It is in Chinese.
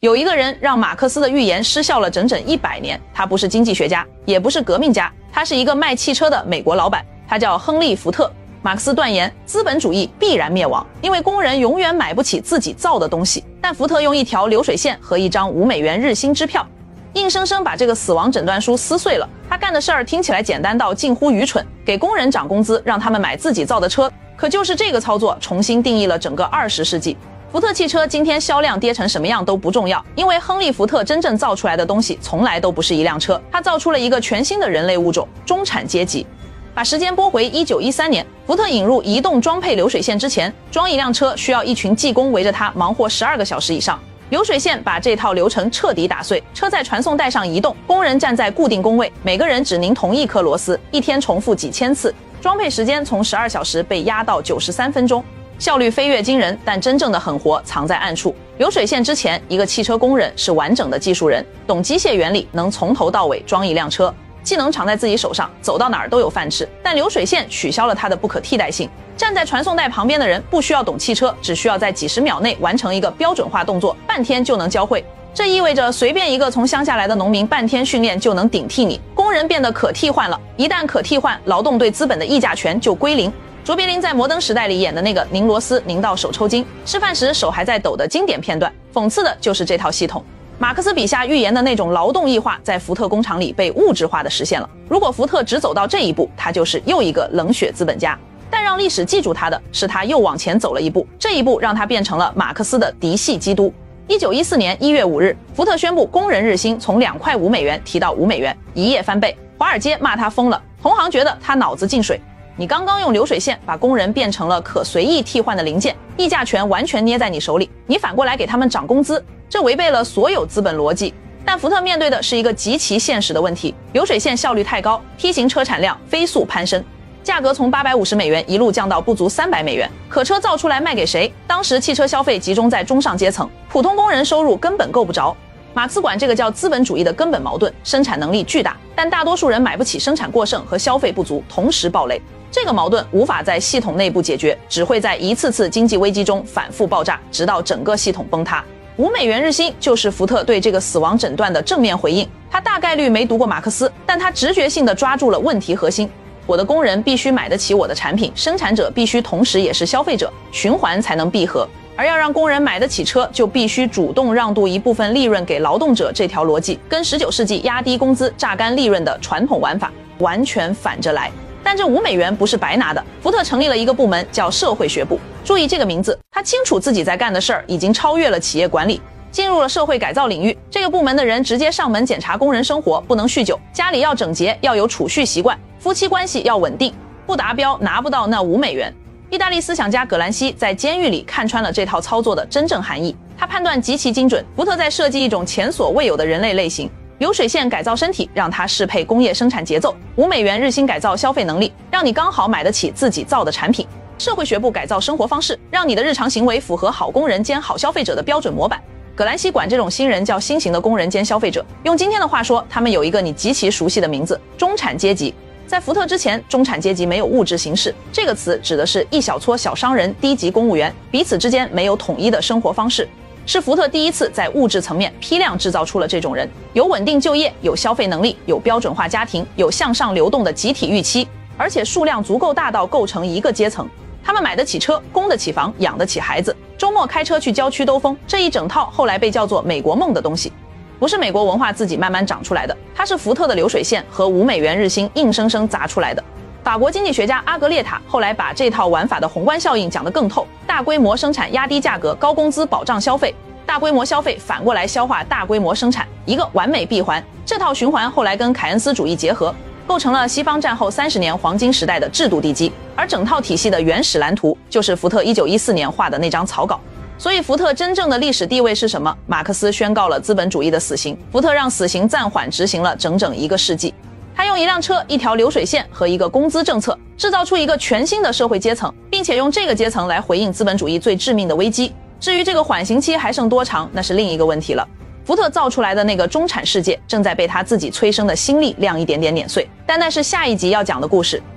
有一个人让马克思的预言失效了整整100年，他不是经济学家，也不是革命家，他是一个卖汽车的美国老板，他叫亨利·福特。马克思断言资本主义必然灭亡，因为工人永远买不起自己造的东西。但福特用一条流水线和一张5美元日薪支票，硬生生把这个死亡诊断书撕碎了。他干的事儿听起来简单到近乎愚蠢，给工人涨工资，让他们买自己造的车。可就是这个操作重新定义了整个20世纪。福特汽车今天销量跌成什么样都不重要，因为亨利·福特真正造出来的东西从来都不是一辆车，他造出了一个全新的人类物种——中产阶级。把时间拨回1913年，福特引入移动装配流水线之前，装一辆车需要一群技工围着它忙活12个小时以上。流水线把这套流程彻底打碎，车在传送带上移动，工人站在固定工位，每个人只拧同一颗螺丝，一天重复几千次，装配时间从12小时被压到93分钟。效率飞跃惊人，但真正的狠活藏在暗处。流水线之前，一个汽车工人是完整的技术人，懂机械原理，能从头到尾装一辆车，技能常在自己手上，走到哪儿都有饭吃。但流水线取消了它的不可替代性。站在传送带旁边的人不需要懂汽车，只需要在几十秒内完成一个标准化动作，半天就能教会。这意味着随便一个从乡下来的农民半天训练就能顶替你。工人变得可替换了，一旦可替换，劳动对资本的议价权就归零。卓别林在《摩登时代》里演的那个拧螺丝拧到手抽筋，吃饭时手还在抖的经典片段，讽刺的就是这套系统。马克思笔下预言的那种劳动异化，在福特工厂里被物质化的实现了。如果福特只走到这一步，他就是又一个冷血资本家。但让历史记住他的是，他又往前走了一步，这一步让他变成了马克思的嫡系基督。1914年1月5日，福特宣布工人日薪从2块5美元提到5美元，一夜翻倍。华尔街骂他疯了，同行觉得他脑子进水。你刚刚用流水线把工人变成了可随意替换的零件，议价权完全捏在你手里，你反过来给他们涨工资，这违背了所有资本逻辑。但福特面对的是一个极其现实的问题，流水线效率太高，T 型车产量飞速攀升，价格从850美元一路降到不足300美元，可车造出来卖给谁？当时汽车消费集中在中上阶层，普通工人收入根本够不着。马克思管这个叫资本主义的根本矛盾，生产能力巨大，但大多数人买不起生产过剩和消费不足同时爆雷。这个矛盾无法在系统内部解决，只会在一次次经济危机中反复爆炸，直到整个系统崩塌。5美元日薪就是福特对这个死亡诊断的正面回应。他大概率没读过马克思，但他直觉性地抓住了问题核心。我的工人必须买得起我的产品，生产者必须同时也是消费者，循环才能闭合。而要让工人买得起车，就必须主动让渡一部分利润给劳动者，这条逻辑跟19世纪压低工资榨干利润的传统玩法完全反着来。但这5美元不是白拿的，福特成立了一个部门叫社会学部。注意这个名字，他清楚自己在干的事儿已经超越了企业管理，进入了社会改造领域。这个部门的人直接上门检查工人生活，不能酗酒，家里要整洁，要有储蓄习惯，夫妻关系要稳定，不达标拿不到那5美元。意大利思想家葛兰西在监狱里看穿了这套操作的真正含义，他判断极其精准。福特在设计一种前所未有的人类类型，流水线改造身体，让它适配工业生产节奏；5美元日薪改造消费能力，让你刚好买得起自己造的产品；社会学部改造生活方式，让你的日常行为符合好工人兼好消费者的标准模板。葛兰西管这种新人叫新型的工人兼消费者，用今天的话说，他们有一个你极其熟悉的名字——中产阶级。在福特之前，中产阶级没有物质形式，这个词指的是一小撮小商人、低级公务员，彼此之间没有统一的生活方式。是福特第一次在物质层面批量制造出了这种人，有稳定就业，有消费能力，有标准化家庭，有向上流动的集体预期，而且数量足够大到构成一个阶层。他们买得起车，供得起房，养得起孩子，周末开车去郊区兜风，这一整套后来被叫做美国梦的东西，不是美国文化自己慢慢长出来的，它是福特的流水线和5美元日薪硬生生砸出来的。法国经济学家阿格列塔后来把这套玩法的宏观效应讲得更透，大规模生产压低价格，高工资保障消费，大规模消费反过来消化大规模生产，一个完美闭环。这套循环后来跟凯恩斯主义结合，构成了西方战后30年黄金时代的制度地基，而整套体系的原始蓝图就是福特1914年画的那张草稿。所以福特真正的历史地位是什么？马克思宣告了资本主义的死刑，福特让死刑暂缓执行了整整1个世纪。他用一辆车、一条流水线和一个工资政策，制造出一个全新的社会阶层，并且用这个阶层来回应资本主义最致命的危机。至于这个缓刑期还剩多长，那是另一个问题了。福特造出来的那个中产世界正在被他自己催生的新力量一点点碾碎，但那是下一集要讲的故事。